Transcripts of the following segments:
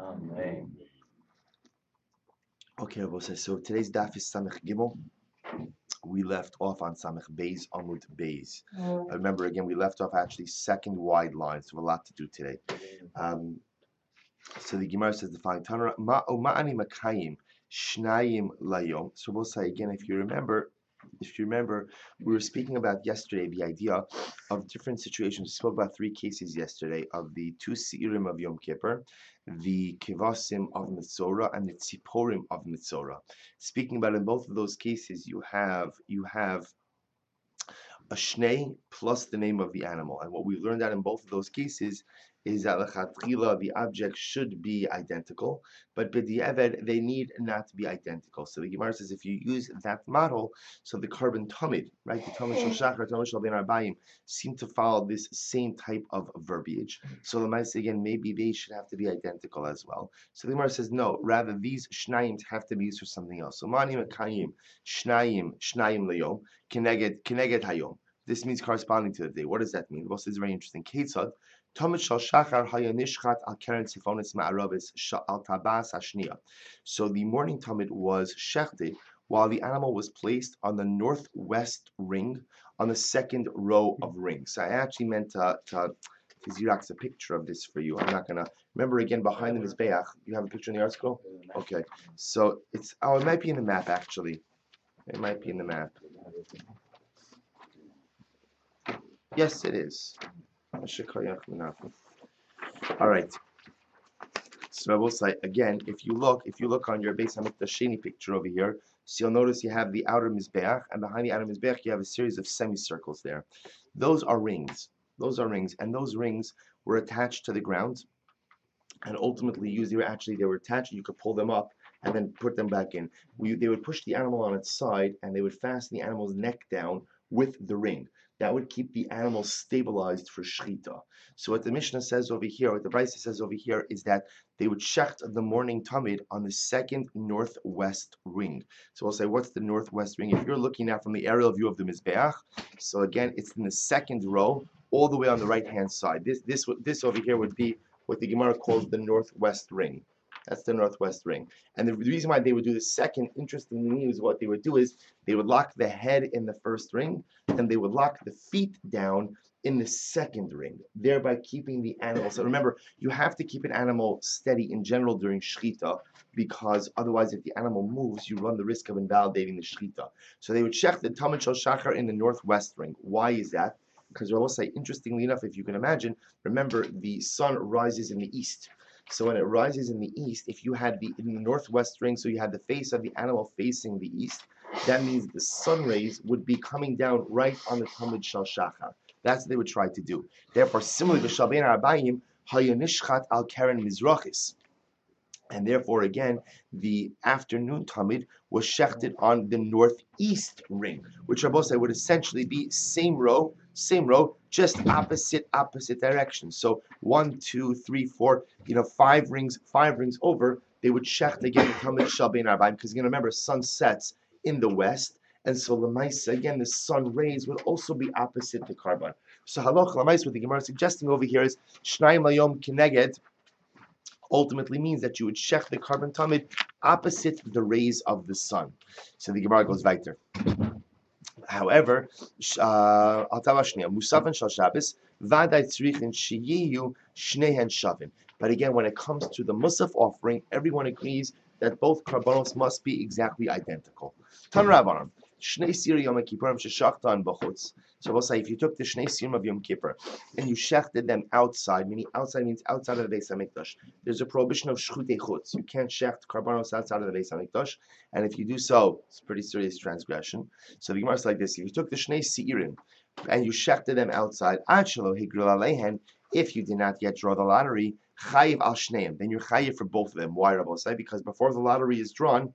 Okay, Rabbi, so today's daf is Samech Gimel. We left off on Samech Beis Amud Beis. Remember again, we left off actually second wide line, so we have a lot to do today. So the Gemara says the following: Tanra ma'ani makayim shnayim layom. So we'll say again, if you remember, we were speaking about yesterday the idea of different situations. We spoke about three cases yesterday of the two seirim of Yom Kippur, the kevasim of Mitzora and the tziporim of Mitzora. Speaking about in both of those cases, you have a shnei plus the name of the animal. And what we've learned out in both of those cases is that lechatchila, the objects should be identical, but b'di'evad, they need not to be identical. So the Gemara says if you use that model, so the carbon tamid, right, the tamid shel shachar, tamid shel ben arbayim, seem to follow this same type of verbiage. So the Gemara says again, maybe they should have to be identical as well. So the Gemara says no, rather these shnayim have to be used for something else. So mani mekayim shnayim leyom keneged hayom. This means corresponding to the day. What does that mean? Well, this is very interesting. Ketzad Tamid shel shachar hayanishchat al keren sifonis ma'aravis al tabas hashniya. So the morning tamid was shechted while the animal was placed on the northwest ring on the second row of rings. So I actually meant to Xerox a picture of this for you. I'm not gonna remember again behind the mizbeach. You have a picture in the article? Okay. So it might be in the map actually. It might be in the map. Yes, it is. All right. So I will say again, if you look on your Beis Hamikdash Sheni picture over here, so you'll notice you have the outer mizbeach, and behind the outer mizbeach you have a series of semicircles there. Those are rings. And those rings were attached to the ground, and ultimately used. They were attached. You could pull them up and then put them back in. They would push the animal on its side, and they would fasten the animal's neck down with the ring. That would keep the animal stabilized for shechita. So what the Mishnah says over here, what the Brisa says over here, is that they would shecht the morning tamid on the second northwest ring. So we'll say, what's the northwest ring? If you're looking at from the aerial view of the mizbeach, so again, it's in the second row, all the way on the right-hand side. This over here would be what the Gemara calls the northwest ring. That's the northwest ring. And the reason why they would do the second, interestingly, is what they would do is they would lock the head in the first ring, and they would lock the feet down in the second ring, thereby keeping the animal. So remember, you have to keep an animal steady in general during shechita, because otherwise, if the animal moves, you run the risk of invalidating the shechita. So they would check the tamid shel shachar in the northwest ring. Why is that? Because I will say, interestingly enough, if you can imagine, remember the sun rises in the east. So when it rises in the east, if you had in the northwest ring, so you had the face of the animal facing the east, that means the sun rays would be coming down right on the tamid shel shachar. That's what they would try to do. Therefore, similarly, b'shal ben arbayim hayanishchat al keren mizrachis. And therefore, again, the afternoon tamid was shechted on the northeast ring, which Rabbi say would essentially be same row, just opposite direction. So 1, 2, 3, 4, 5 rings over, they would shecht again the tamid shel ben arbayim, because remember, sun sets in the west, and so lemaisa again the sun rays would also be opposite the carbon. So halach lemaisa, what the Gemara is suggesting over here is shnayim layom kineged ultimately means that you would shech the carbon tamid opposite the rays of the sun. So the Gemara goes weiter. However, musafin shal Shabbos vaday tzrichin sheyiyu shnehen shavin. But again, when it comes to the musaf offering, everyone agrees that both karbanos must be exactly identical. Tan Rabbanan, Shnei Siri Yom Kippurim sheshachtan b'chutz. So we'll say if you took the Shnei Sirim of Yom Kippur and you shechted them outside, meaning outside means outside of the Beis Hamikdash, there's a prohibition of shchutei chutz. You can't shecht karbanos outside of the Beis Hamikdash, and if you do so, it's a pretty serious transgression. So the Gemara is like this: if you took the Shnei Sirim and you shechted them outside, ad shelo higril alehen, if you did not yet draw the lottery, chayiv al shneim, then you're chayiv for both of them. Why, Rabbi say? Because before the lottery is drawn,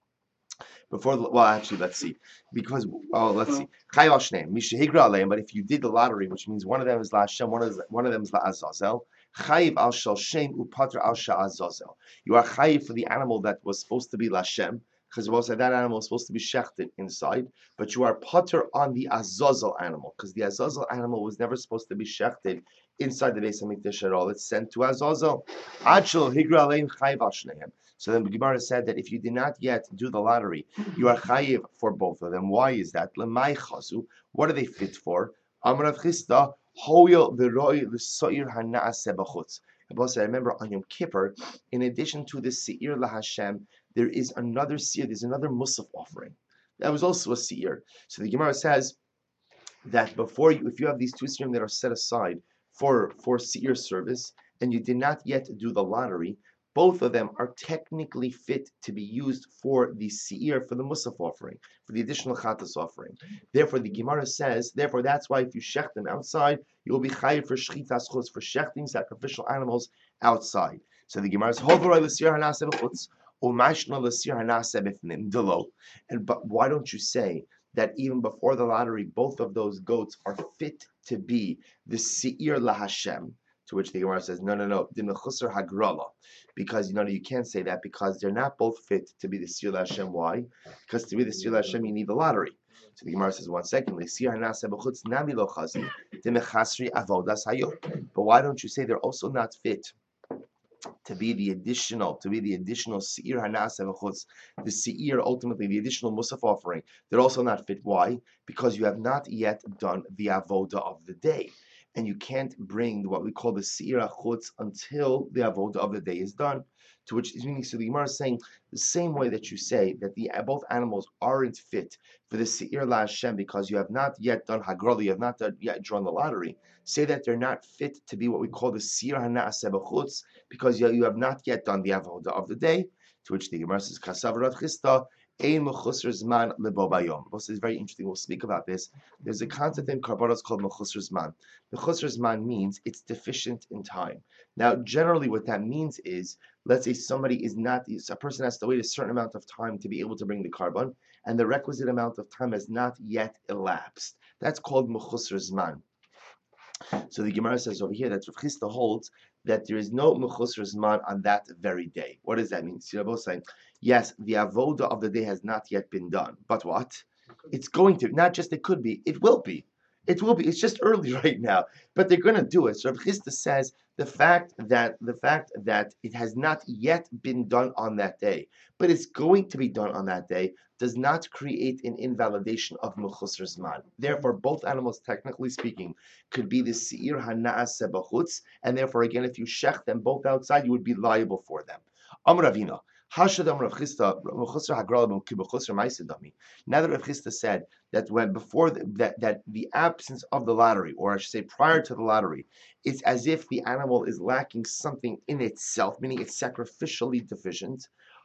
let's see. Because let's see. Chayav al shneim, mishehigra aleim. But if you did the lottery, which means one of them is la Hashem, one of them is la Azazel. Chayiv al shel shem upatra al sha'azazel. You are chayiv for the animal that was supposed to be la Hashem, because we'll say that animal is supposed to be shechted inside, but you are putter on the azazel animal, because the azazel animal was never supposed to be shechted inside the Beis Hamikdash at all. It's sent to azazel. Achel higra alein chayv al shnehem. So then the Gemara said that if you did not yet do the lottery, you are chayiv for both of them. Why is that? Lemay chazu. What are they fit for? Amrav Chisda hoyel v'roi l'soir hana'aseh b'chutz. I remember on Yom Kippur, in addition to the seir laHashem, there is another seir. There's another musaf offering. That was also a seir. So the Gemara says that before you, if you have these two seirim that are set aside for seir service, and you did not yet do the lottery, both of them are technically fit to be used for the seir, for the musaf offering, for the additional chatas offering. Therefore, the Gemara says, therefore, that's why if you shech them outside, you will be chayiv for shchitas chutz, for shechting sacrificial animals outside. So the Gemara says, hovoroi l'sir hanaseh b'chutz, umashna l'sir hanaseh b'fnim, delo. But why don't you say that even before the lottery, both of those goats are fit to be the seir laHashem? To which the Gemara says, no, the mechusar hagrala, because you can't say that because they're not both fit to be the seir Hashem. Why? Because to be the seir Hashem, you need the lottery. So the Gemara says, one second, but why don't you say they're also not fit to be the additional seir hanaseh b'chutz, the seir, ultimately the additional musaf offering? They're also not fit. Why? Because you have not yet done the avoda of the day. And you can't bring what we call the seir chutz until the avodah of the day is done. To which is meaning, so the Gemara is saying the same way that you say that both animals aren't fit for the seir laHashem because you have not yet done hagrala, you have not yet drawn the lottery. Say that they're not fit to be what we call the seir hanaseh b'chutz because you have not yet done the avodah of the day. To which the Gemara says, Kasav Rav Chisda, ein mechusar zman lebo bayom. This is very interesting. We'll speak about this. There's a concept in Karbanos called mechusar zman. Mechusar zman means it's deficient in time. Now, generally, what that means is, let's say a person has to wait a certain amount of time to be able to bring the carbon, and the requisite amount of time has not yet elapsed. That's called mechusar zman. So the Gemara says over here that Rav Chisda holds that there is no mechusar zman on that very day. What does that mean? So you're both saying, yes, the avoda of the day has not yet been done, but what? It's going to, not just it could be, it will be. It will be. It's just early right now, but they're going to do it. So Rav Chisda says the fact that it has not yet been done on that day, but it's going to be done on that day, does not create an invalidation of mechusar zman. Therefore, both animals, technically speaking, could be the seir hanaseh b'chutz, and therefore, again, if you shech them both outside, you would be liable for them. Amar Ravina. Now that Rav Chisda said that that the absence of the lottery, or I should say prior to the lottery, it's as if the animal is lacking something in itself, meaning it's sacrificially deficient.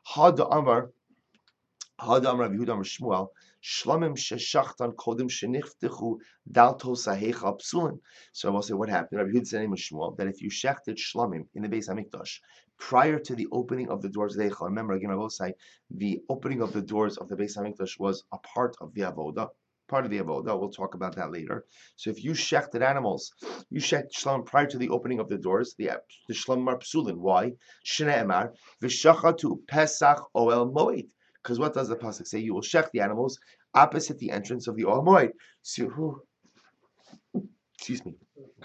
Shmuel, Shlamim sheshachtan kodim shenichtichu daltos hahechal psulin. So I will say what happened. Rabbi Yehuda said in Shmuel that if you shechted shlamim in the Beis Hamikdash prior to the opening of the doors of the Heichal, remember again I will say the opening of the doors of the Beis Hamikdash was a part of the avoda. We'll talk about that later. So if you shechted animals, you shechted shlamim prior to the opening of the doors, the shlamim are psulin. Why? Shnei emar v'shachatu pesach oel moed. Because what does the pasuk say? You will shech the animals opposite the entrance of the Ohel Moed. So, excuse me.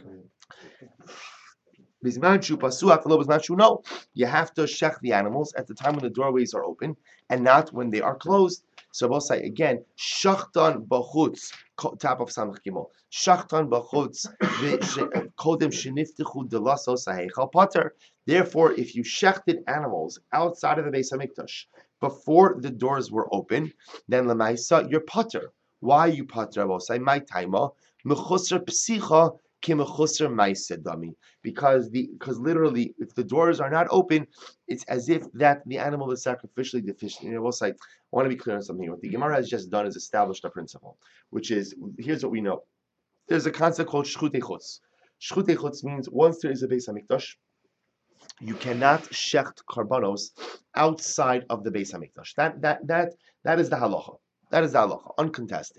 No, you have to shech the animals at the time when the doorways are open and not when they are closed. So we'll say again, shachtan b'chutz, top of Samach Gimel. Shachtan b'chutz, kodem sheniftichu delasos ha'eichal pater. Therefore, if you shechted animals outside of the Beis Hamikdash before the doors were open, then lemaisa you're pater. Why you pater? I will say my taima mechusar psicha ki mechusar ma'aseh dami. Because literally, if the doors are not open, it's as if that the animal is sacrificially deficient. And I will say, I want to be clear on something here. What the Gemara has just done is established a principle, which is, here's what we know. There's a concept called shchutei chutz. Shchutei chutz means once there is a Beis Hamikdash, you cannot shecht karbanos outside of the Beis Hamikdash. That is the halacha. That is the halacha, uncontested.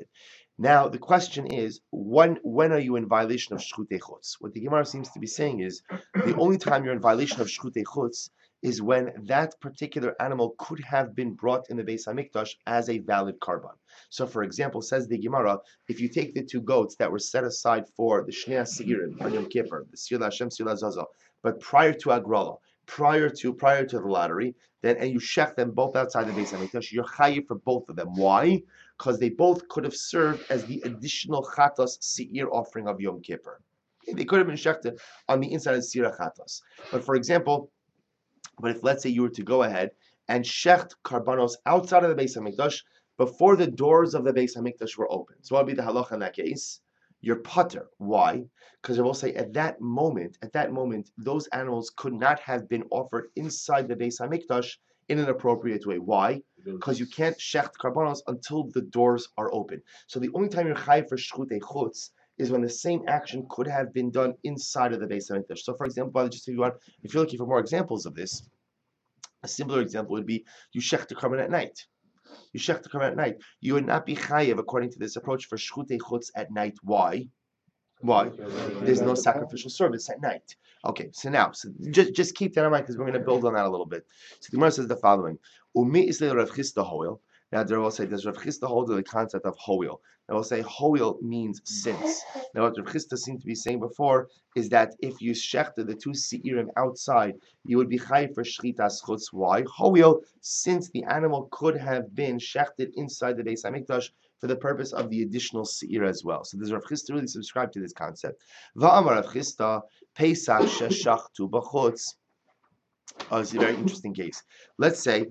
Now the question is, when are you in violation of shchutei chutz? What the Gemara seems to be saying is, the only time you're in violation of shchutei chutz is when that particular animal could have been brought in the Beis Hamikdash as a valid karban. So, for example, says the Gemara, if you take the two goats that were set aside for the Shnei Seirim on Yom Kippur, the Sir Hashem, Sir Zaza, but prior to Agrala, prior to the lottery, then and you shech them both outside the Beis Hamikdash, you're chayiv for both of them. Why? Because they both could have served as the additional chatos seir offering of Yom Kippur. Okay, they could have been shechted on the inside of seir chatos. But for example, if let's say you were to go ahead and shecht karbanos outside of the Beis Hamikdash before the doors of the Beis Hamikdash were open, so what would be the halacha in that case? You're putter. Why? Because I will say at that moment, those animals could not have been offered inside the Beis Hamikdash in an appropriate way. Why? Because you can't shecht karbanos until the doors are open. So the only time you're chayiv for shchutei chutz is when the same action could have been done inside of the Beis Hamikdash. So, for example, just if you're looking for more examples of this, a simpler example would be you shecht the karban at night. You shech the karban at night. You would not be chayiv according to this approach for shchutei chutz at night. Why? Why? There's no sacrificial service at night. Okay, so just keep that in mind because we're going to build on that a little bit. So the Gemara says the following: Umi isle Rav Chisda hoil. Now there will say, does Rav Chisda hold to the concept of hoil? I will say hoil means since. Now what Rav Chisda seemed to be saying before is that if you shechted the two seirim outside, you would be chayiv for shchitas chutz. Why? Hoil, since the animal could have been shechted inside the Beis Hamikdash for the purpose of the additional seir as well. So does Rav Chisda really subscribe to this concept? Va'amar Rav Chisda Pesach sheshachtu b'chutz. Oh, it's a very interesting case. Let's say,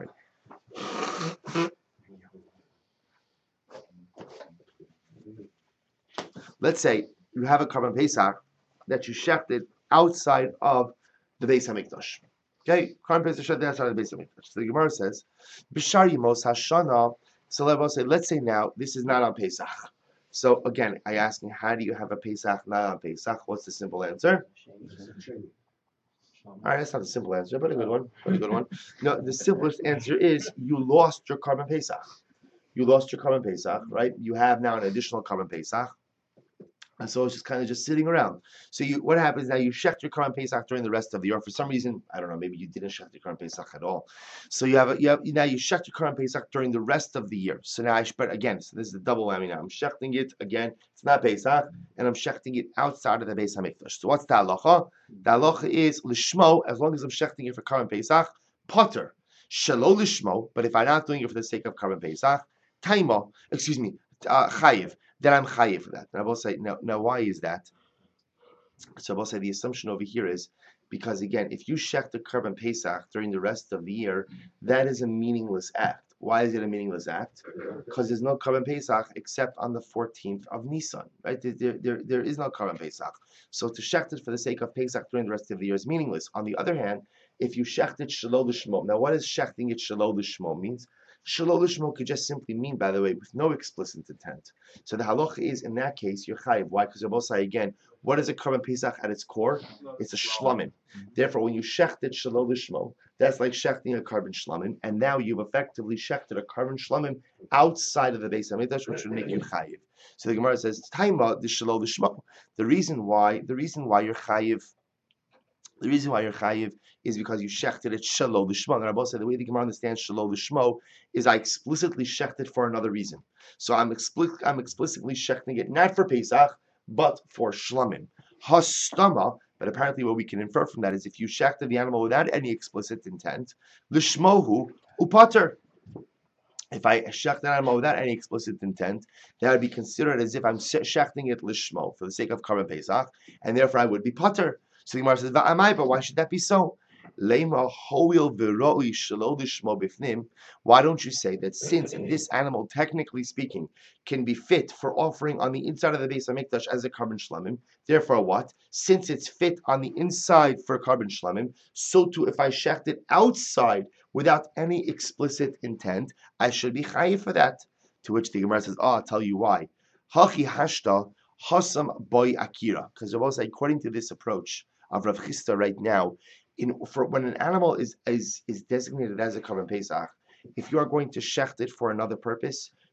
let's say you have a karban Pesach that you shechted outside of the Beis Hamikdash. Okay, karban Pesach shechted outside of the Beis Hamikdash. So the Gemara says, B'shar Yemos Hashana. So let's say now this is not on Pesach. So again, I ask you, how do you have a Pesach not on Pesach? What's the simple answer? All right, that's not a simple answer, but a good one. No, the simplest answer is you lost your karban Pesach. You lost your karban Pesach, right? You have now an additional karban Pesach. And so it's just kind of just sitting around. So what happens now? You shecht your karban Pesach during the rest of the year. For some reason, I don't know, maybe you didn't shecht your karban Pesach at all. So you shecht your karban Pesach during the rest of the year. So now but again, so this is the double whammy now. I'm shechting it again. It's not Pesach, and I'm shechting it outside of the Beis Hamikdash. So what's the halacha? The halacha is lishmo. As long as I'm shechting it for karban Pesach, potter. Shelo lishmo. But if I'm not doing it for the sake of karban Pesach, taima. Chayiv. Then I'm chayiv for that. And I will say, now why is that? So I will say the assumption over here is because again, if you shech the karban Pesach during the rest of the year, that is a meaningless act. Why is it a meaningless act? Because there's no karban Pesach except on the 14th of Nisan, right? There is no karban Pesach. So to shecht it for the sake of Pesach during the rest of the year is meaningless. On the other hand, if you shecht it shelo lishmo, now what does shechting it shelo lishmo means? Shelo lishmo could just simply mean, by the way, with no explicit intent. So the halacha is, in that case, you're chayiv. Why? Because Rabbi say again, what is a karban Pesach at its core? It's a shlamim. Therefore, when you shecht it shelo lishmo, that's like shechting a karban shlamim, and now you've effectively shechted a karban shlamim outside of the Beis Hamikdash, which would make you chayiv. So the Gemara says, "Taima the shelo lishmo." The reason why you're chayiv. The reason why you're chayiv is because you shechted it shelo lishmo. And Rabbi said the way the Gemara understands shelo lishmo is I explicitly shechted for another reason. So I'm explicitly shechting it not for Pesach but for shlamim. Hastama. But apparently, what we can infer from that is if you shechted the animal without any explicit intent, lishmohu upater. If I shecht an animal without any explicit intent, that would be considered as if I'm shechting it lishmo for the sake of karban Pesach, and therefore I would be pater. So the Gemara says, "Va'amai, but why should that be so? Lema hoil v'roi shelo lishmo bifnim." Why don't you say that since this animal, technically speaking, can be fit for offering on the inside of the Beis Hamikdash as a karban shlamim, therefore what? Since it's fit on the inside for karban shlamim, so too if I shecht it outside without any explicit intent, I should be chayiv for that. To which the Gemara says, I'll tell you why. Hachi hashta hasam boy akira. Because according to this approach of Rav Chisda right now, when an animal is designated as a karban Pesach, if you are going to shecht it for another purpose,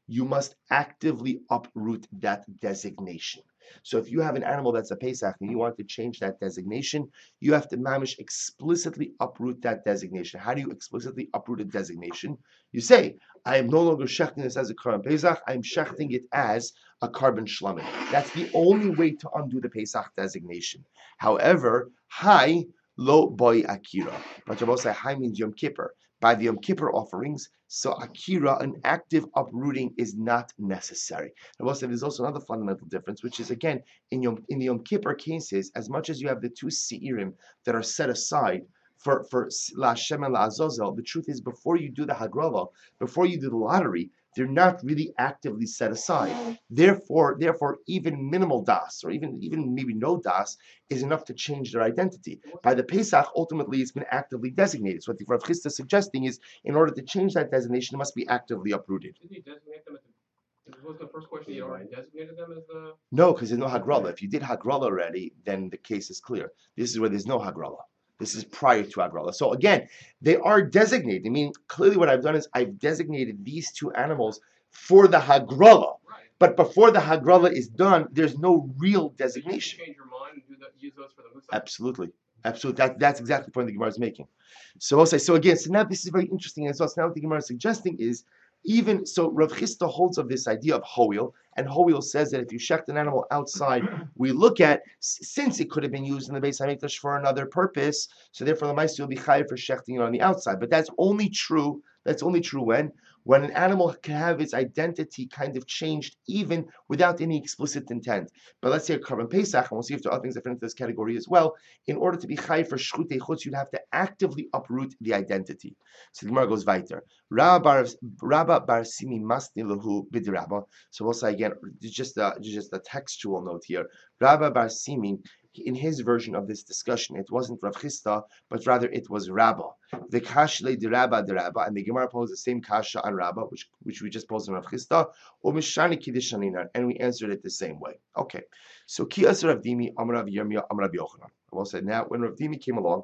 you must actively uproot that designation. So if you have an animal that's a Pesach and you want to change that designation, you have to mamish explicitly uproot that designation. How do you explicitly uproot a designation? You say, I am no longer shechting this as a Korban Pesach, I'm shechting it as a Korban Shlamim. That's the only way to undo the Pesach designation. However, Hai lo boy Akira. But Rabbi say Hai means Yom Kippur. By the Yom Kippur offerings, so Akira, an active uprooting, is not necessary. Rabbi say there's also another fundamental difference, which is again in the Yom Kippur cases, as much as you have the two Seirim that are set aside for La Hashem and La Azazel, the truth is before you do the Hagrava, before you do the lottery, they're not really actively set aside. Therefore, even minimal das, or even maybe no das, is enough to change their identity. By the Pesach, ultimately, it's been actively designated. So what the Rav Chisda is suggesting is, in order to change that designation, it must be actively uprooted. Didn't he designate them as was the first question? He already designated them as the. No, because there's no Hagrala. If you did Hagrala already, then the case is clear. This is where there's no Hagrala. This is prior to Hagrala. So again, they are designated. I mean, clearly what I've done is I've designated these two animals for the Hagrala. Right. But before the Hagrala is done, there's no real designation. You change your mind and use those for the Musaf? Absolutely. That's exactly the point the Gemara is making. So I'll say, so now this is very interesting as well. So now what the Gemara is suggesting is, even so, Rav Chisda holds of this idea of hoil, and hoil says that if you shecht an animal outside, we look at, since it could have been used in the Beis Hamikdash for another purpose, so therefore the Meister will be chayav for shechting it on the outside. But that's only true when an animal can have its identity kind of changed even without any explicit intent. But let's say a Korban Pesach, and we'll see if there are other things that fit into this category as well. In order to be chayav for shchutei chutz, you'd have to actively uproot the identity. So the Gemara goes weiter. Rabba bar Simi masni lahu b'dirabba. So we'll say again, just a textual note here. Rabba bar Simi, in his version of this discussion, it wasn't Rav Chisda, but rather it was Rabba. The kashle de Rabba, and the Gemara posed the same kasha on Rabba, which we just posed on Rav Chisda, or Mishani Kiddushanina, and we answered it the same way. Okay, so Ki Asar Rav Dimi, Amar Rav Yirmiyah, Amar Rav Yochanan. I will say now, when Rav Dimi came along,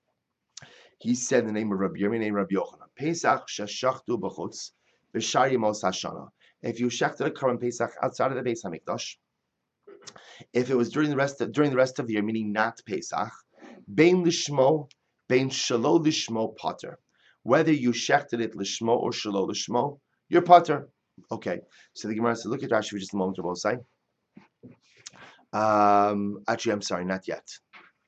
he said the name of Rav Yirmiyah, name Rav Yochanan. Pesach sheshachtu b'chutz b'shar yemos hashana. If you shechted a Korban Pesach outside of the Beis Hamikdash, if it was during the rest of the year, meaning not Pesach, bein lishmo, bein shelo lishmo pater. Whether you shechted it lishmo or shelo lishmo, you're pater. Okay, so the Gemara says, look at Rashi for just a moment, Rabosai. Actually, I'm sorry, not yet.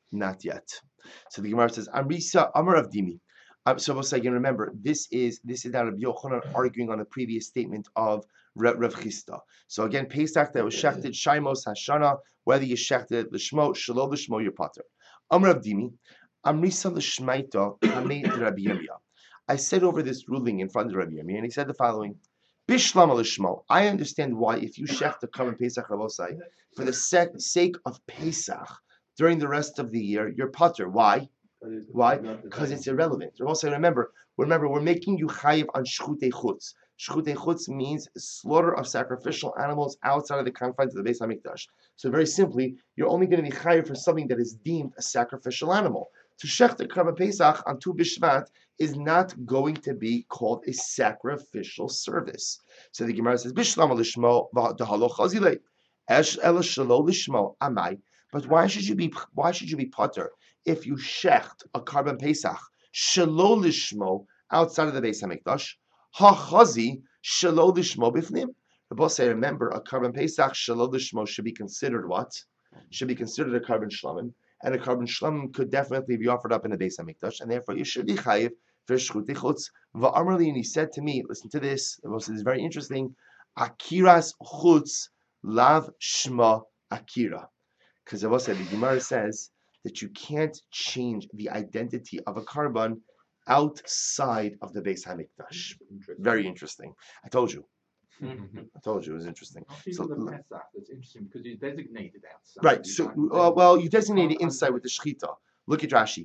So the Gemara says, Amrisa Amar of Dimi. So Rabosai, again, remember, this is now Rabbi Yochanan arguing on a previous statement of Rav Chisda. So again, Pesach that was shechted Shaimos Hashana, whether you shechted it l'shmo, shelo l'shmo, your pater. Amar of Dimi, Amrisa l'shmaita hamei Rabbi Yirmiyah. I said over this ruling in front of Rabbi Yirmiyah, and he said the following: Bishlam l'shmo. I understand why if you shecht the Korban Pesach Rabosai for the sake of Pesach during the rest of the year, you're pater. Why? Because it's irrelevant. Also, remember, we're making you chayiv on shchutei chutz. Shchutei chutz means slaughter of sacrificial animals outside of the confines of the Beis Hamikdash. So very simply, you're only going to be chayiv for something that is deemed a sacrificial animal. To shech the Korban Pesach on Tu B'Shvat is not going to be called a sacrificial service. So the Gemara says, Bishlam l'shmo v'halo chazilei esh ela shelo l'shmo amai. But why should you be pater if you shecht a Korban Pesach shelo lishmo outside of the Beis Hamikdash? Ha-chazi shelo lishmo bifnim. The boss say, remember, a Korban Pesach shelo lishmo should be considered what? Should be considered a Korban Shlamim, and a Korban Shlamim could definitely be offered up in the Beis Hamikdash, and therefore you should be chayiv for shchutei chutz. Va'amarli, and he said to me, listen to this. The boss says, very interesting. Akiras chutz lav shma akira. Because the Gemara says that you can't change the identity of a korban outside of the Beis Hamikdash. Very interesting. I told you it was interesting. So the Pesach, that's interesting because you designated outside. Right. So, well, you designated inside with the shechita. Look at Rashi.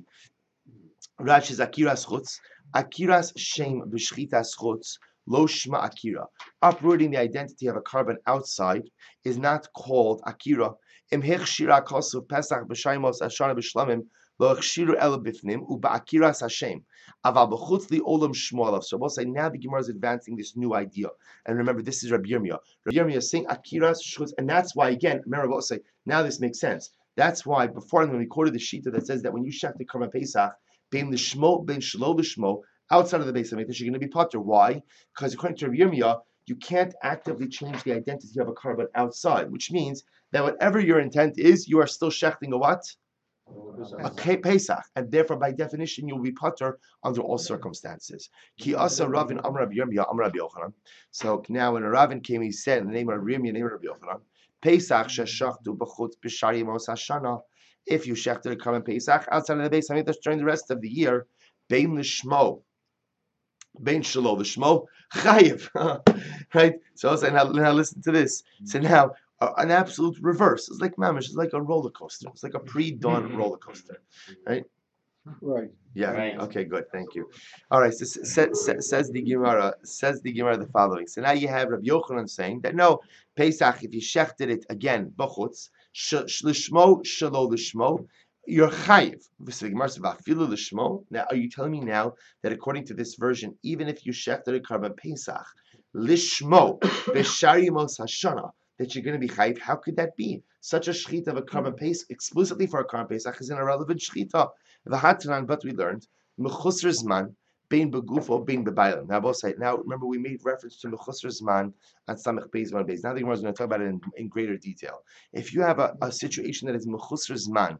Rashi is akiras chutz, akiras shem b'shchitas chutz. Lo shma akira. Uprooting the identity of a korban outside is not called akira. Im hechshira kosuv pesach b'shaimos ashana b'shlamim Lo Ichshiru Ela Bifnim Uba'akiras Hashem. Aval B'chutz Li Olam Shmo Alav. So we'll say now the Gemara is advancing this new idea. And remember, this is Rabbi Yirmiyah. Rabbi Yirmiyah is saying Akiras Shchutz, and that's why, again, remember, we'll say, now this makes sense. That's why, before when we quoted the Shita that says that when you shech the Karban Pesach, bein l'shmo, bein shelo l'shmo, outside of the Beis Hamikdash, you're going to be potter. Why? Because according to Rabbi Yirmiyah, you can't actively change the identity of a Karban outside, which means that whatever your intent is, you are still shechting a what? A Pesach, and therefore by definition you'll be potter under all circumstances. Ki asa Ravin Amar Rabbi Yirmiyah Amar Rabbi Yochanan. So now when a Ravin came, he said in the name of Rabbi Yirmiyah, name of Rabbi Yochanan, Pesach sheshachtu b'chutz b'shari mos hashana. If you shechted a Karban Pesach outside of the Beis Hamikdash during the rest of the year, bein l'shmo, bein shelo l'shmo, chayiv. Right. So I'll say now listen to this. So now. An absolute reverse. It's like mamish. It's like a roller coaster. It's like a pre-dawn roller coaster, right? Right. Yeah. Right. Okay. Good. Thank you. All right. So says the Gemara. Says the Gemara the following. So now you have Rabbi Yochanan saying that no Pesach, if you shechted it again b'chutz l'shmo shelo l'shmo, you're chayiv. So the Gemara says v'afilu l'shmo. Now, are you telling me now that according to this version, even if you shechted a Karban Pesach l'shmo b'shari mos hashana, that you're going to be chayiv? How could that be? Such a shechita of a Karban Pesach, explicitly for a Karban Pesach, is an irrelevant shechita. V'hatanan, but we learned mechusar zman bein begufo bein bebaylim. Now both say. Now remember we made reference to mechusar zman and samech beis one beis. Now the Gemara is going to talk about it in greater detail. If you have a situation that is mechusar zman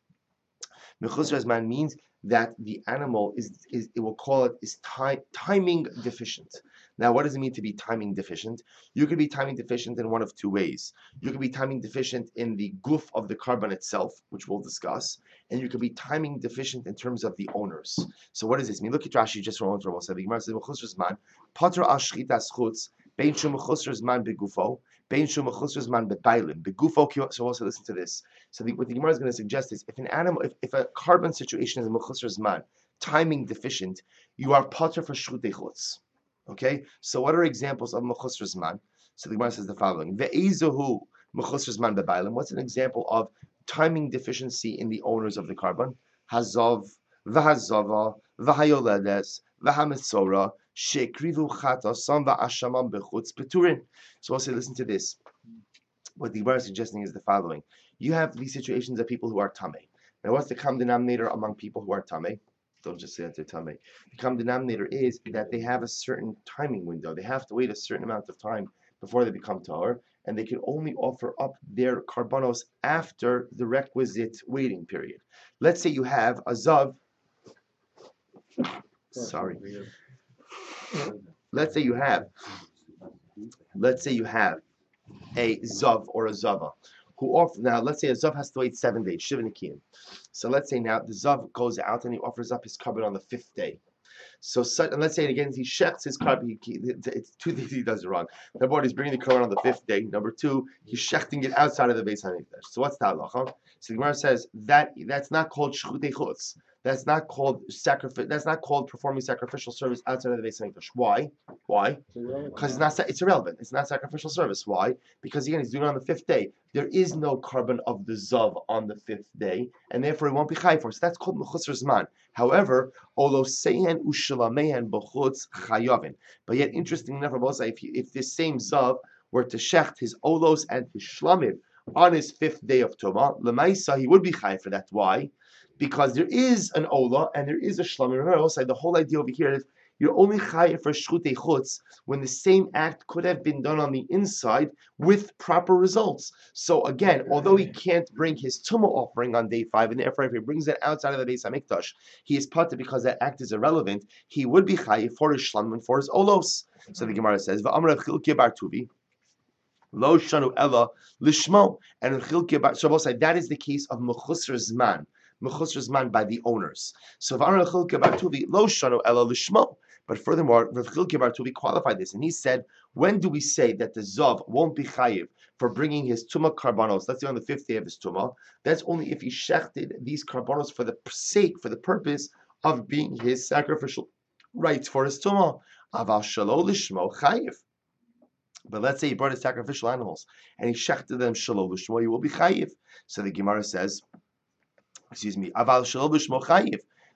means that the animal is it will call it is timing deficient. Now, what does it mean to be timing deficient? You could be timing deficient in one of two ways. You could be timing deficient in the guf of the Karban itself, which we'll discuss, and you could be timing deficient in terms of the owners. So, what does this mean? Look at Rashi just for a moment. We'll say the Gemara says mechusar zman patra al shchitas chutz bein shu mechusar zman begufo bein shu mechusar zman bebaylim begufo. So, also listen to this. So, what the Gemara is going to suggest is if an animal, if a Karban situation is mechusar zman, timing deficient, you are potter for shchutei chutz. Okay, so what are examples of mechusar zman? So the Gemara says the following: Ve'ezahu mechusar zman bebaylim. What's an example of timing deficiency in the owners of the Karban? Hazav, v'hazava, v'hayoledes, v'hamitzora, she'ekrivu chata, sam v'ashamam bechutz peturin. So I'll say, listen to this. What the Gemara is suggesting is the following: you have these situations of people who are tamei. Now, what's the common denominator among people who are tamei? Don't just say that they're tamei. The common denominator is that they have a certain timing window. They have to wait a certain amount of time before they become tahor, and they can only offer up their karbanos after the requisite waiting period. Let's say you have a zav. Sorry. Let's say you have a zav or a zava who offer. Now, let's say a zav has to wait 7 days, shiva nikiyim. So let's say now the zav goes out and he offers up his carbon on the 5th day. So and let's say it again, he shechts his carbon. It's two things he does wrong. Number one, he's bringing the carbon on the 5th day. Number two, he's shechting it outside of the Beis Hamikdash. So what's the halacha? So the Gemara says that's not called shchutei chutz. That's not called sacrifice. That's not called performing sacrificial service outside of the Beis Hamikdash. Why? Because it's irrelevant. It's not sacrificial service. Why? Because again, he's doing it on the 5th day. There is no carbon of the zav on the 5th day, and therefore it won't be chai for. So that's called mechusar zman. However, olo seihen ushalamehan b'chutz chayavin. But yet, interesting enough, if this same zav were to shecht his olos and his shlamim on his 5th day of Tumah, lemaisa he would be chai for that. Why? Because there is an olah and there is a shlamim. Remember, also the whole idea over here is you're only chayav for shchutei chutz when the same act could have been done on the inside with proper results. So again, although he can't bring his tumah offering on day 5, and therefore if he brings it outside of the Beis Hamikdash, he is potter because that act is irrelevant. He would be chayav for his shlamim and for his olos. So the Gemara says, "V'amar Rav Chilkiah bar Tuvi, lo shanu ella lishmo," and Rav Chilkiah bar Shabbos, that is the case of mechusar zman. Mechusar zman by the owners. So V'amar Rav Chilkiah bar Tuvi, lo shanu ella lishmo. But furthermore, Rav Chilkiah bar Tuvi qualified this, and he said, when do we say that the zav won't be chayiv for bringing his tumah karbanos? Let's say on the 5th day of his tumah. That's only if he shechted these karbanos for the purpose of being his sacrificial rights for his tumah. Aval shelo lishmo chayiv. But let's say he brought his sacrificial animals and he shechted them shelo lishmo, he will be chayiv. So the Gemara says, Excuse me. Aval shelo l'shmo chayiv.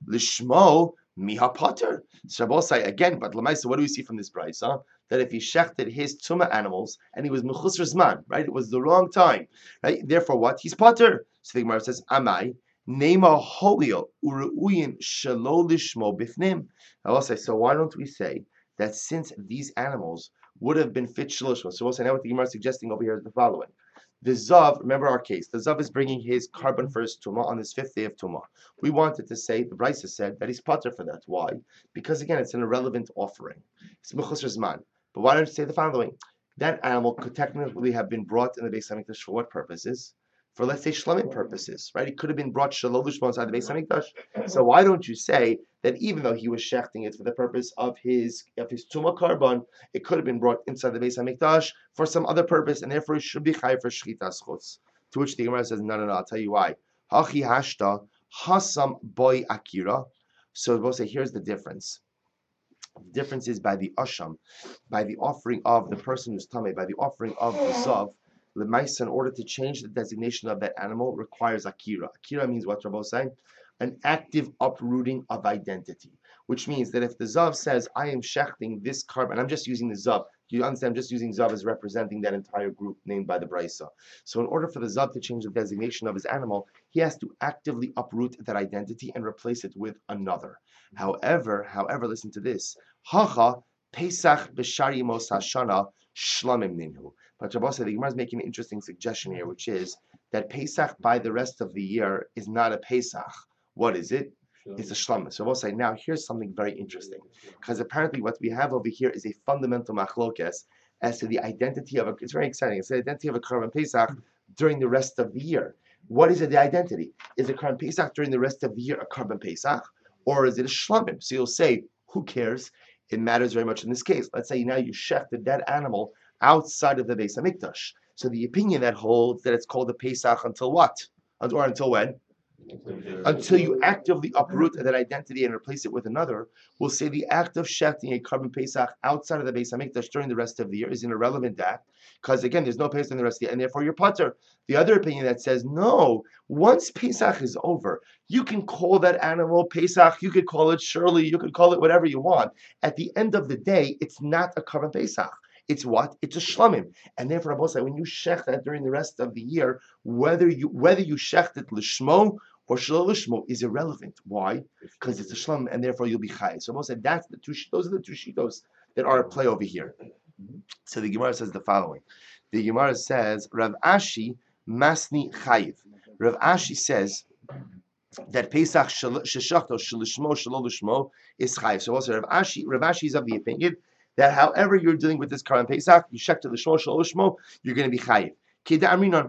L'shmo miha potter. So Rabbi say again, but Lamaisa, what do we see from this price? That if he shechted his tumah animals and he was mechusr zman, right? It was the wrong time, right? Therefore, what? He's potter. So the Gemara says, Amai nema holio uruyin shelo lishmo bifnim. I'll say, so why don't we say that since these animals would have been fit shelo lishmo? So we'll say now what the Gemara is suggesting over here is the following. The Zav, remember our case, the Zav is bringing his carbon for his Tumah on his 5th day of Tumah. We wanted to say, the Brisa said, that he's potter for that. Why? Because again, it's an irrelevant offering. It's Mechusar Zman. But why don't you say the following? That animal could technically have been brought in the Beis HaMikdash for what purposes? For, let's say, shlamim purposes, right? It could have been brought shalol l'shmo inside the Beis HaMikdash. So why don't you say that even though he was shechting it for the purpose of his tumah carbon, it could have been brought inside the Beis HaMikdash for some other purpose, and therefore it should be chayav for shchitas chutz. To which the Gemara says, no, I'll tell you why. Hachi hashta hasam boy akira. So we'll say, here's the difference. The difference is by the asham, by the offering of the person who's tameh, by the offering of the zav. L'maisa, in order to change the designation of that animal, requires akira. Akira means what Rabbi was saying? An active uprooting of identity. Which means that if the Zav says, I am shechting this carbon, I'm just using the Zav. You understand, I'm just using Zav as representing that entire group named by the Brisa. So in order for the Zav to change the designation of his animal, he has to actively uproot that identity and replace it with another. However, listen to this. Hacha Pesach b'shari mos hashana shlamim ninhu. But Rabbi said the Gemara is making an interesting suggestion here, which is that Pesach by the rest of the year is not a Pesach. What is it? It's a shlamim. So we'll say now here's something very interesting, because apparently what we have over here is a fundamental machlokes as to the identity of a. It's very exciting. It's the identity of a Karban Pesach during the rest of the year. What is it? The identity is a Karban Pesach during the rest of the year a Karban Pesach, or is it a shlamim? So you'll say, who cares? It matters very much in this case. Let's say now you shechted that animal outside of the Beis HaMikdash. So the opinion that holds that it's called a Pesach until what? Or until when? Until you actively uproot that identity and replace it with another, we'll say the act of shechting a Karban Pesach outside of the Beis HaMikdash during the rest of the year is an irrelevant act, because again, there's no Pesach in the rest of the year, and therefore you're potter. The other opinion that says, no, once Pesach is over, you can call that animal Pesach, you could call it Shirley, you could call it whatever you want. At the end of the day, it's not a Karban Pesach. It's what? It's a shlamim. And therefore, Rabbi said, when you shech that during the rest of the year, whether you shech it l'shmo or shelo l'shmo is irrelevant. Why? Because it's a shlamim, and therefore you'll be chai. So Rabbi said, those are the two shitos that are at play over here. So the Gemara says the following. The Gemara says, Rav Ashi masni chayiv. Rav Ashi says that Pesach sheshachto shelishmo shelo l'shmo is chayiv. So also Rav Ashi is of the opinion that however you're dealing with this Karban Pesach, you shech to the shmo shelo l'shmo, you're going to be chayiv. Keda Aminon.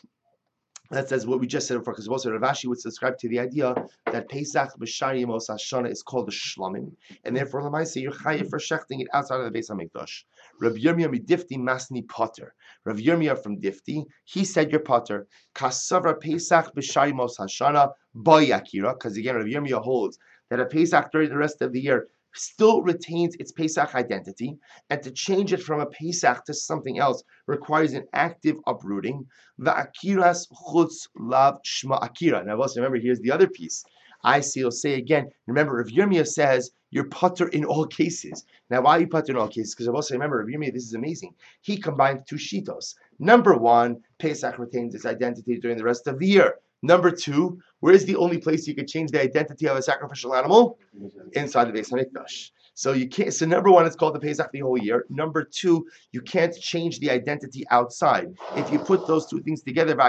That says what we just said before, because also Rav Ashi would subscribe to the idea that Pesach b'shari mos hashana is called a shlamim, and therefore l'maaseh you're chayiv for shechting it outside of the Beis HaMikdash. Rav Yirmiyah midifti masni potter. Rav Yirmiyah from Difti, he said you're potter. Kasavra Pesach b'shari mos hashana by Akira, because again Rav Yirmiyah holds that a Pesach during the rest of the year still retains its Pesach identity, and to change it from a Pesach to something else requires an active uprooting. Va'akiras chutz lav shma akira. Now, also remember, here's the other piece. I see. You'll say again. Remember, Rav Yirmiyah says you're potter in all cases. Now, why are you potter in all cases? Because also remember, Rav Yirmiyah, this is amazing. He combined two shitos. Number one, Pesach retains its identity during the rest of the year. Number two, where is the only place you could change the identity of a sacrificial animal? Inside the Beis HaMikdash. So you can't. So number one, it's called the Pesach the whole year. Number two, you can't change the identity outside. If you put those two things together, so I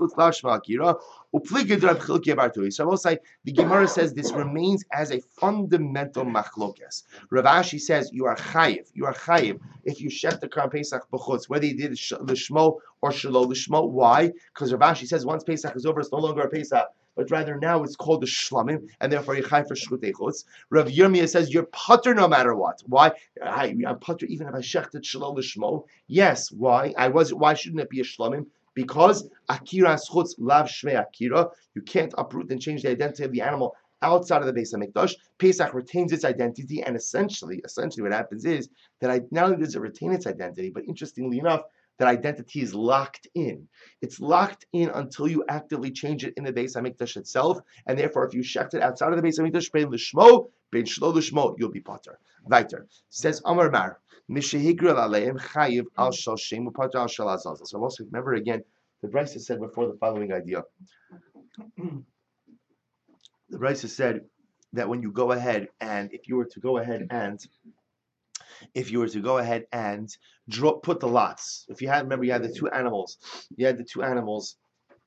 will say the Gemara says this remains as a fundamental machlokes. Rav Ashi says you are chayiv. You are chayiv if you shech the Karban Pesach b'chutz, whether you did l'shmo or shelo l'shmo. Why? Because Rav Ashi says once Pesach is over, it's no longer a Pesach, but rather now it's called the shlamim, and therefore you're chayiv for shchutei chutz. Rav Yirmiyah says you're potter no matter what. Why? I'm potter even if I shechted shelo l'shmo. Yes. Why? Why shouldn't it be a shlamim? Because akira schutz lav shmei akira. You can't uproot and change the identity of the animal outside of the Beis HaMikdash. Pesach retains its identity, and essentially what happens is that not only does it retain its identity, but interestingly enough, that identity is locked in. It's locked in until you actively change it in the Beis Hamikdash itself, and therefore, if you shecht it outside of the Beis Hamikdash, bein l'shmo, bein shlo l'shmo, you'll be potter. Weiter says Amar Mar, mishehigril aleim chayiv al shal shem u'potter al shal azazel. So also remember again, the Brisa said before the following idea. The Brisa said that when you go ahead and if you were to go ahead and put the lots. If you had, remember, you had the two animals. You had the two animals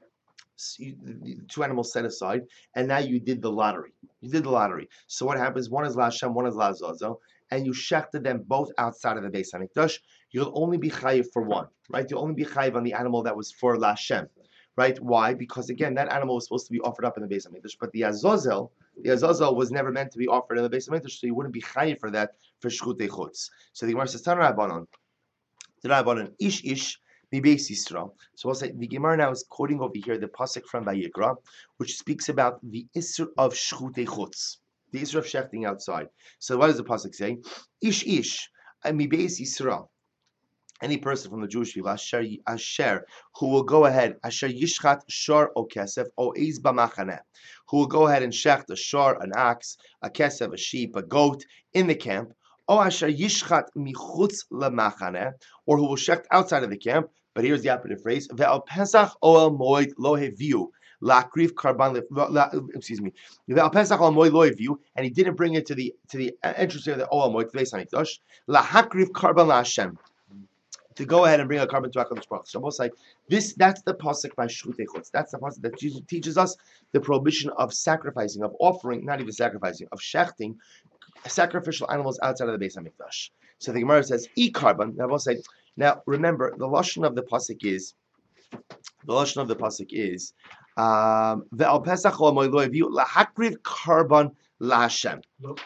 set aside, and now you did the lottery. So what happens? One is La Hashem, one is La Azazel, and you shechted them both outside of the Beis Hamikdash. You'll only be chayiv for one, right? You'll only be chayiv on the animal that was for La Hashem, right? Why? Because again, that animal was supposed to be offered up in the Beis Hamikdash, but the Azazel was never meant to be offered in the Beis Hamikdash, so you wouldn't be chayiv for that for shchutei chutz. So the Gemara says, Tan Rabbanon, ish ish mi beis Yisrael. So we'll say the Gemara now is quoting over here the pasuk from Vayikra, which speaks about the issur of shchutei chutz, the issur of shechting outside. So what does the pasuk say? Ish ish mi beis Yisrael. Any person from the Jewish people, asher, who will go ahead, asher yishchat shor o kesef o eiz b'machaneh, who will go ahead and shecht a shor, an ox, a kesef, a sheep, a goat in the camp, o asher yishchat michutz lemachaneh, or who will shecht outside of the camp. But here's the operative phrase: ve'al pesach oel moed lo heviu lakriv karban. Ve'al pesach oel moed lo heviu, and he didn't bring it to the entrance of the oel moed Beis Hamikdash lahakriv karban laHashem, to go ahead and bring a carbon to HaKadosh Baruch Hu. So almost like this, that's the pasuk by Shchutei Chutz. That's the pasuk that Jesus teaches us the prohibition of sacrificing, of offering, not even sacrificing, of shechting sacrificial animals outside of the Beis Hamikdash. So the Gemara says, "E carbon." Now remember, the lashon of the pasuk is ve'al pesach lo heviu lahakriv carbon laHashem.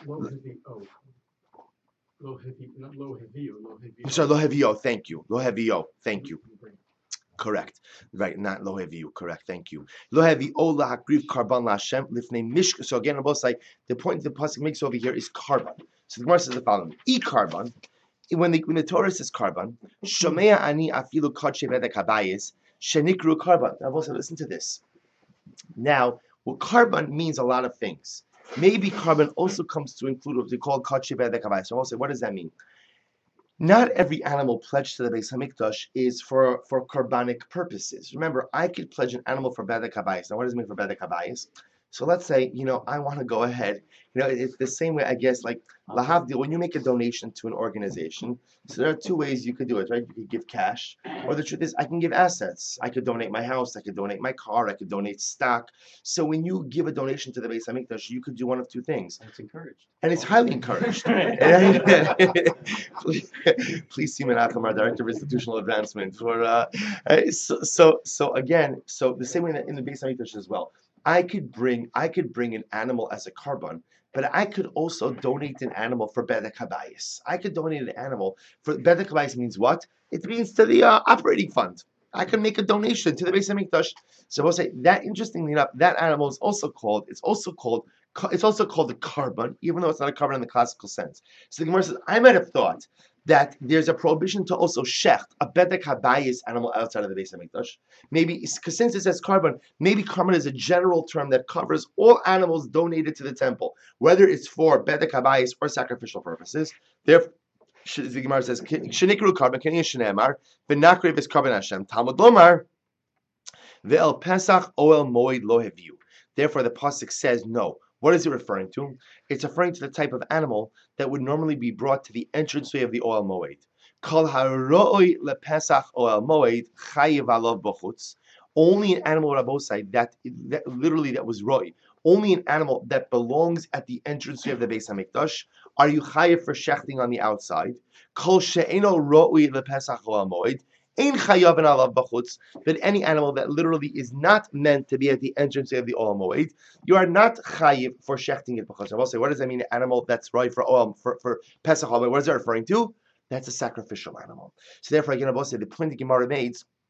I'm sorry, lo hevio. Thank you. Lo hevio. Thank you. Correct. Right, not lo hevio. Correct. Thank you. Lo hevio lahakriv karban laHashem lifnei mishka. So again, on both sides, the point the pasuk makes over here is carbon. So the Gemara says the following: E carbon. When the Torah says carbon, shomea ani afilu kadshe vedek habayis shenikru carbon. Now, also listen to this. Now, well, carbon means a lot of things. Maybe carbon also comes to include what they call kadshe vedek habayis. So, I'll say, what does that mean? Not every animal pledged to the Beis Hamikdash is for carbonic purposes. Remember, I could pledge an animal for bedek habayis. Now, what does it mean for bedek habayis? So let's say, I want to go ahead. It's the same way, I guess, like lahavdil, when you make a donation to an organization, so there are two ways you could do it, right? You could give cash, or the truth is, I can give assets. I could donate my house, I could donate my car, I could donate stock. So when you give a donation to the Beis Hamikdash, you could do one of two things. And it's encouraged. And it's highly encouraged. Please see Menachem, our Director of Institutional Advancement, for so again, the same way that in the Beis Hamikdash as well. I could bring an animal as a carbon, but I could also donate an animal for bedek habayis. I could donate an animal for bedek habayis. Means what? It means to the operating fund. I can make a donation to the Beis Hamikdash. So we'll say that. Interestingly enough, that animal is also called. It's also called a carbon, even though it's not a carbon in the classical sense. So the Gemara says, I might have thought that there's a prohibition to also shecht a bedek habayis animal outside of the Beis Hamikdash. Maybe, because since it says carbon, maybe carbon is a general term that covers all animals donated to the temple, whether it's for bedek habayis or sacrificial purposes. Therefore, the Gemara says, "Shenikru carbon, k'nei shenemar, v'nakrev is carbon Hashem." Talmud lomar, ve'el pesach oel moed lo heviu. Therefore, the pasuk says no. What is it referring to? It's referring to the type of animal that would normally be brought to the entranceway of the Oel Moed. Kol haroi lepesach Oel Moed chayiv alav b'chutz. Only an animal, Rabbosai, that was roi. Only an animal that belongs at the entranceway of the Beis Hamikdash. Are you chayiv for shechting on the outside? Kol she'eno roi lepesach Oel Moed. Ein chayav and alav b'chutz, but any animal that literally is not meant to be at the entrance of the Oel Moed, you are not chayiv for shechting it b'chutz. I will say, what does that mean? An animal that's right for Oel for Pesach Oel Moed? What is that referring to? That's a sacrificial animal. So therefore, again, I will say the point the Gemara made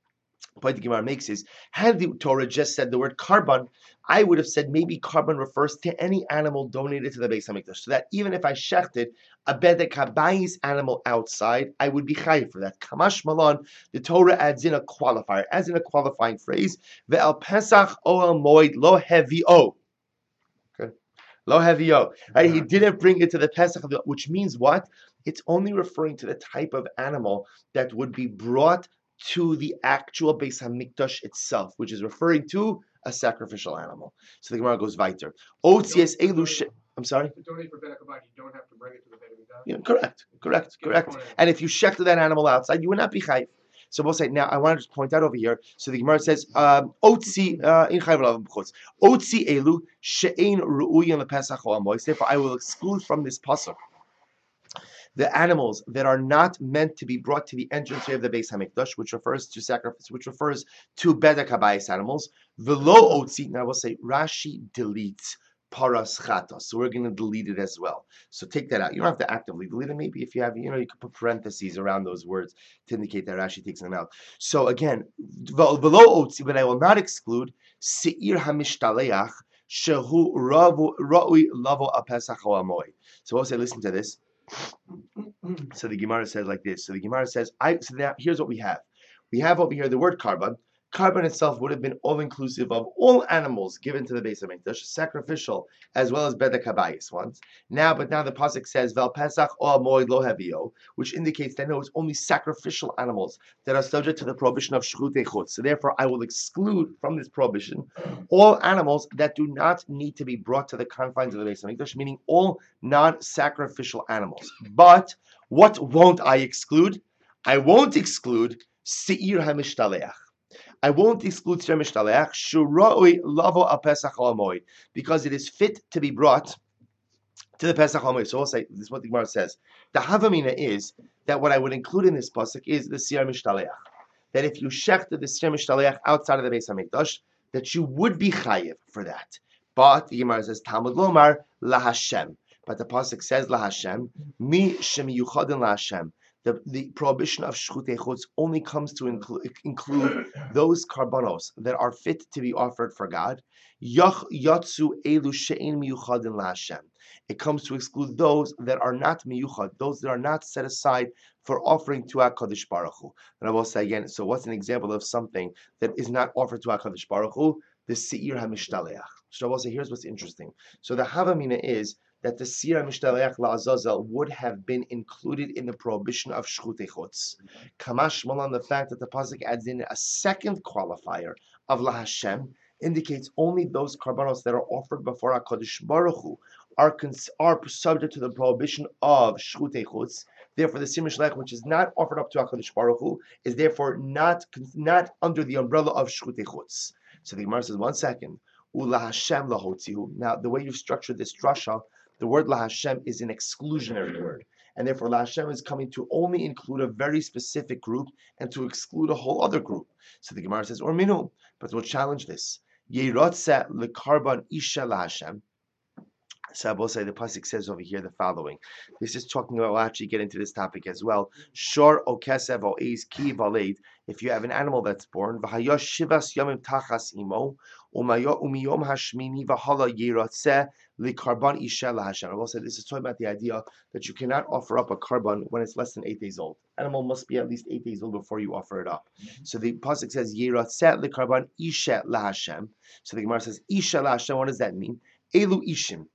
point the Gemara makes is, had the Torah just said the word carbon, I would have said maybe carbon refers to any animal donated to the Beis Hamikdash, so that even if I shechted a bedek habayis animal outside, I would be chayiv for that. Kamash malon, the Torah adds in a qualifier, adds in a qualifying phrase, ve'al pesach oel moed lo hevio. Okay, lo hevio. Right? He didn't bring it to the Pesach, which means what? It's only referring to the type of animal that would be brought to the actual Beis Hamikdash itself, which is referring to a sacrificial animal. So the Gemara goes weiter. Otzies elu. I'm sorry. To donate for Bedek Habayis, you don't have to bring it to the Beit Hamikdash. Yeah, correct. And if you shechted that animal outside, you would not be chayiv. So we'll say now. I want to just point out over here. So the Gemara says, "Otzi in chayiv l'avim b'chutz. Otzi elu she'ein ru'uyin lePesach o amois." Therefore, I will exclude from this pasuk the animals that are not meant to be brought to the entrance of the Beis Hamikdash, which refers to sacrifice, which refers to bedek habayis animals. V'lo otzi. Now we'll say Rashi deletes paras chatos, so we're going to delete it as well. So take that out. You don't have to actively delete it. Maybe if you have, you could put parentheses around those words to indicate that Rashi takes them out. So again, v'lo otzi, but I will not exclude seir hamishtaleach shehu ra'ui lavo apesach o amoy. So we'll say, listen to this. So the Gemara says like this. So the Gemara says, so now here's what we have. We have over here the word carbon. Carbon itself would have been all-inclusive of all animals given to the Beis Hamikdash, sacrificial as well as bedek habayis ones. But now the pasuk says vel pesach o moed lo hevio, which indicates that no, it's only sacrificial animals that are subject to the prohibition of shchutei chutz. So therefore, I will exclude from this prohibition all animals that do not need to be brought to the confines of the Beis Hamikdash, meaning all non-sacrificial animals. But what won't I exclude? I won't exclude seir hamishtalech. I won't exclude Seir Mishtaleach, Shuroi Lavo Al Pesach Alamoid, because it is fit to be brought to the Pesach Alamoid. So we'll say, this is what the Gemara says. The Havamina is that what I would include in this pasuk is the Seir Mishtaleach. That if you shechted the Seir Mishtaleach outside of the Beis Hamikdash, that you would be chayiv for that. But the Gemara says, Talmud Lomar LaHashem. But the pasuk says LaHashem, Mi Shemiyuchadin LaHashem. The prohibition of shchutei chutz only comes to include those karbanos that are fit to be offered for God. Yatsu elu she'ein miyuchadin laHashem. It comes to exclude those that are not miyuchad, those that are not set aside for offering to HaKadosh Baruch Hu. And I will say again, so what's an example of something that is not offered to HaKadosh Baruch Hu? The seir hamishtalech. So I will say, here's what's interesting. So the havamina is that the Seir HaMishtaleach LaAzazel would have been included in the prohibition of Shchutei Chutz. Kamash Malan, the fact that the pasuk adds in a second qualifier of LaHashem indicates only those karbanos that are offered before HaKadosh Baruch Hu are subject to the prohibition of Shchutei Chutz. Therefore, the Seir HaMishtaleach, which is not offered up to HaKadosh Baruch Hu, is therefore not under the umbrella of Shchutei Chutz. So the Gemara says, 1 second. ULaHashem LaHotzihu. Now, the way you've structured this drasha, the word LaHashem is an exclusionary word, and therefore LaHashem is coming to only include a very specific group and to exclude a whole other group. So the Gemara says, or minu, but we'll challenge this. Yerotzeh lekarban isha LaHashem. So I will say the pasuk says over here the following. This is talking about, we'll actually get into this topic as well. Shor o kesev o eis ki valed. If you have an animal that's born, v'hayosh shivas yomim tachas imo, umiyom hashmini v'hala yerotzeh lekarban isha LaHashem. I will say this is talking about the idea that you cannot offer up a karban when it's less than 8 days old. Animal must be at least 8 days old before you offer it up. So the pasuk says yerotzeh lekarban isha LaHashem. So the Gemara says isha LaHashem. What does that mean? Elu ishim.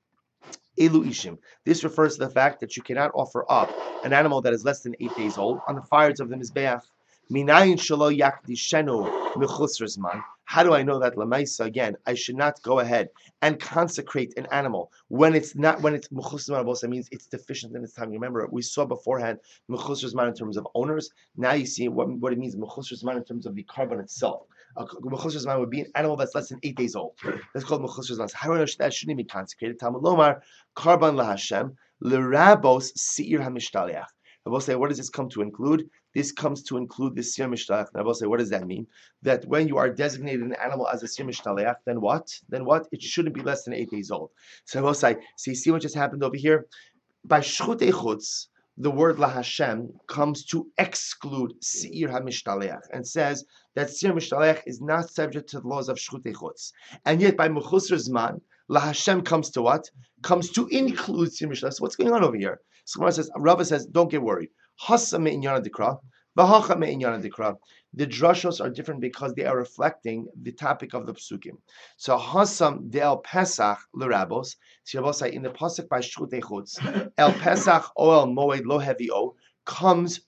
Elu ishim. This refers to the fact that you cannot offer up an animal that is less than 8 days old on the fires of the Mizbeach. Minayin shelo yakdishenu mechusr zman. How do I know that lemaisa? Again, I should not go ahead and consecrate an animal when it's mechusr zman. It means it's deficient in its time. Remember, we saw beforehand mechusr zman in terms of owners. Now you see what it means mechusr zman in terms of the carbon itself. Mechusr zman would be an animal that's less than 8 days old. That's called mechusr zman. So how do I know that shouldn't be consecrated? Talmud Lomar karban LaHashem l'rabos seir hamishtalech. I will say, what does this come to include? This comes to include the Seir Mishtaleach. And I will say, what does that mean? That when you are designated an animal as a Seir Mishtaleach, then what? Then what? It shouldn't be less than 8 days old. So I will say, so you see what just happened over here? By Shchutei Chutz, the word La Hashem comes to exclude Seir HaMishtaleach and says that Seir Mishtaleach is not subject to the laws of Shchutei Chutz. And yet by Mechusar Zman, La Hashem comes to what? Comes to include Seir Mishtaleach. So what's going on over here? So Rava says, don't get worried. Hasa me'inyana dikra, v'hacha me'inyana dikra. The drashos are different because they are reflecting the topic of the psukim. So Hasam de El Pesach l'Rabos. So Rabosai in the pasuk by Shchutei Chutz, El Pesach Oel Moed Lo Hevi O comes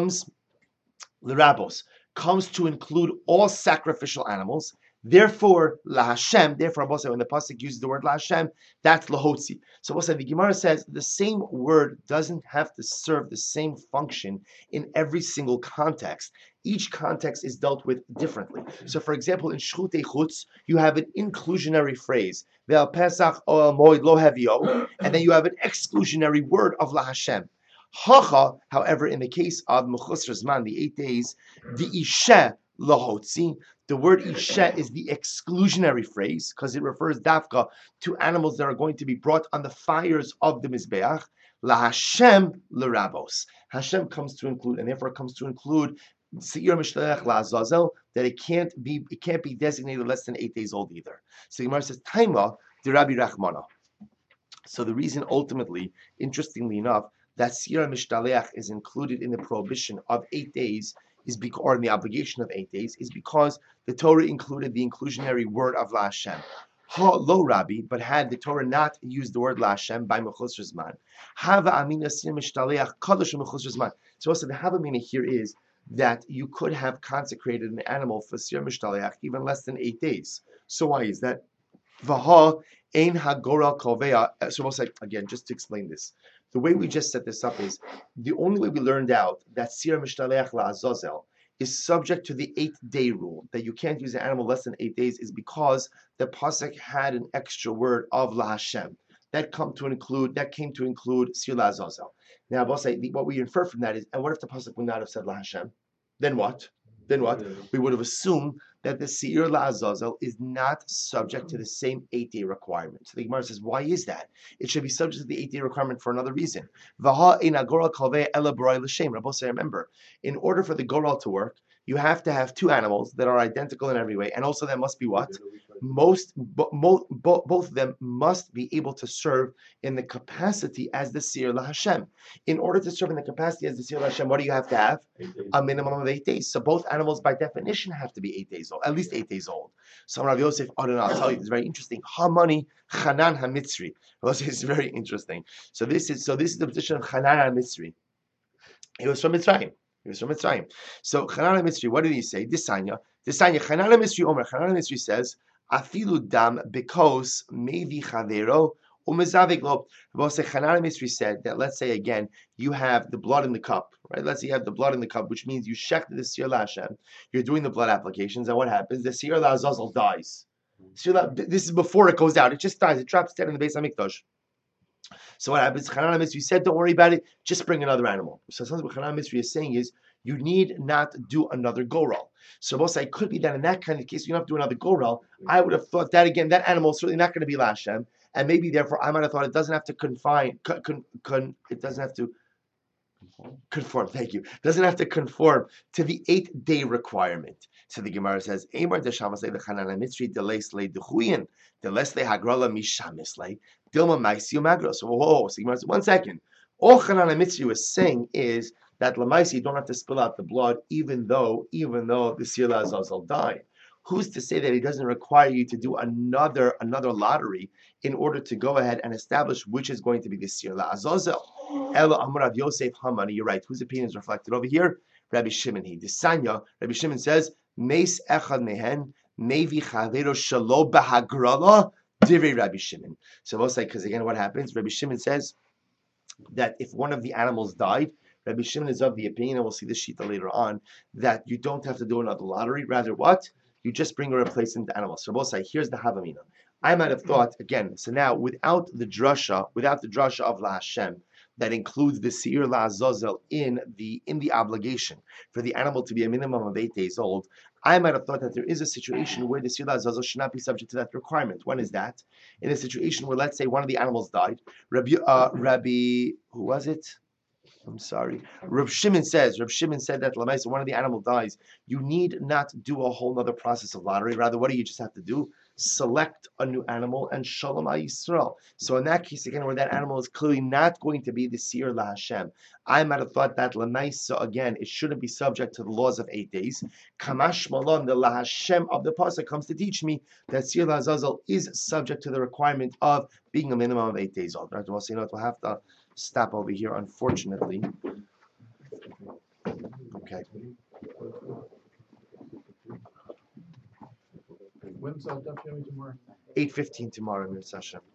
l'Rabos, comes to include all sacrificial animals. Therefore, La Hashem, therefore, Rabosai, when the pasuk uses the word La Hashem, that's Lahotzi. So Rabosai, the Gemara says the same word doesn't have to serve the same function in every single context. Each context is dealt with differently. So, for example, in Shchutei Chutz, you have an inclusionary phrase, Ve'al Pesach Oel Moed Lo Hevio, and then you have an exclusionary word of La Hashem. Hacha, however, in the case of Mechusar Zman, the 8 days, the Ishe Lahotzi, the word Ishe is the exclusionary phrase because it refers dafka to animals that are going to be brought on the fires of the Mizbeach. La Hashem l'Rabos. Hashem comes to include, and therefore comes to include Seir Mishtaleach LaAzazel, that it can't be designated less than 8 days old either. So Gemara says, Taima de Rabbi Rachmana. So the reason ultimately, interestingly enough, that Seir Mishtaleach is included in the prohibition of 8 days is because, or in the obligation of 8 days, is because the Torah included the inclusionary word of La Hashem. Ha lo Rabbi, but had the Torah not used the word La Hashem by Mechusar Zman, Hava Amina Seir Mishtaleach Kadosh Mechusar Zman. So also the Hava Amina here is that you could have consecrated an animal for Seir Mishtaleach even less than 8 days. So why is that? Vaha ein hagora kovea. So we'll say again, just to explain this. The way we just set this up is the only way we learned out that Seir Mishtaleach LaAzazel is subject to the 8-day rule, that you can't use an animal less than 8 days, is because the pasuk had an extra word of La Hashem that came to include Seir LaAzazel. Now, what we infer from that is, and what if the pasuk would not have said La Hashem? Then what? We would have assumed that the Seir LaAzazel is not subject to the same 8-day requirement. So the Gemara says, why is that? It should be subject to the 8-day requirement for another reason. Remember, in order for the goral to work, you have to have 2 animals that are identical in every way, and also there must be what? Both of them must be able to serve in the capacity as the Seir LaHashem. In order to serve in the capacity as the Seir LaHashem, what do you have to have? A minimum of 8 days. So both animals, by definition, have to be 8 days old, at least 8 days old. So Rav Yosef, I'll tell you, it's very interesting. Hamani Chanan HaMitzri. It's very interesting. So this is the position of Chanan HaMitzri. He was from Mitzrayim. So Chanan HaMitzri, what did he say? Disanya. Chanan HaMitzri Omer. Chanan HaMitzri says, Afilu dam because maybe chavero umezavik lo. Chanan HaMitzri said that, let's say again, you have the blood in the cup, right? Let's say you have the blood in the cup, which means you shechted the Seir LaHashem. You're doing the blood applications, and what happens? The Seir LaAzazel dies. This is before it goes out. It just dies. It drops dead in the Beis HaMikdash. So what happens? Chanan HaMitzri said, don't worry about it. Just bring another animal. So something what Chanan HaMitzri is saying is, you need not do another goral. So both it could be that in that kind of case, you don't have to do another goral. I would have thought that again, that animal is certainly not going to be La Hashem, and maybe therefore I might have thought it doesn't have to it doesn't have to conform. Thank you. Doesn't have to conform to the 8-day requirement. So the Gemara says, "Amar deshama say the Chanan HaMitzri deles le dechuyin deles le hagrala mishamis le dilma ma'isiu magros." So the Gemara says, 1 second. All Chanan HaMitzri was saying is that Lamaisi, you don't have to spill out the blood, even though the Seir LaAzazel died. Who's to say that he doesn't require you to do another lottery in order to go ahead and establish which is going to be the Seir LaAzazel? Ela Amar Rav Yosef Hamani, you're right. Whose opinion is reflected over here? Rabbi Shimon. Rabbi Shimon says, Meis echad mehen mevi chavero shelo b'hagrala divrei Rabbi Shimon. So we'll say, because again, what happens? Rabbi Shimon says that if one of the animals died, Rabbi Shimon is of the opinion, and we'll see this shita later on, that you don't have to do another lottery. Rather, what? You just bring a replacement animal. So both say, here's the Havamina. I might have thought, again, so now without the drasha of La Hashem, that includes the Seir LaAzazel in the obligation for the animal to be a minimum of 8 days old, I might have thought that there is a situation where the Seir LaAzazel should not be subject to that requirement. When is that? In a situation where, let's say, one of the animals died. Rabbi, who was it? I'm sorry. Reb Shimon said that Lamaisa, one of the animal dies. You need not do a whole other process of lottery. Rather, what do you just have to do? Select a new animal and Shalom Yisrael. So in that case, again, where that animal is clearly not going to be the Seir La Hashem, I might have thought that Lamaisa, again, it shouldn't be subject to the laws of 8 days. Kamash Malon, the La Hashem of the Pasuk comes to teach me that Seir La Azazel is subject to the requirement of being a minimum of 8 days old. Right? We'll have to stop over here, unfortunately. Okay. When's Daf Yomi tomorrow? 8:15 tomorrow, Mir Sasha.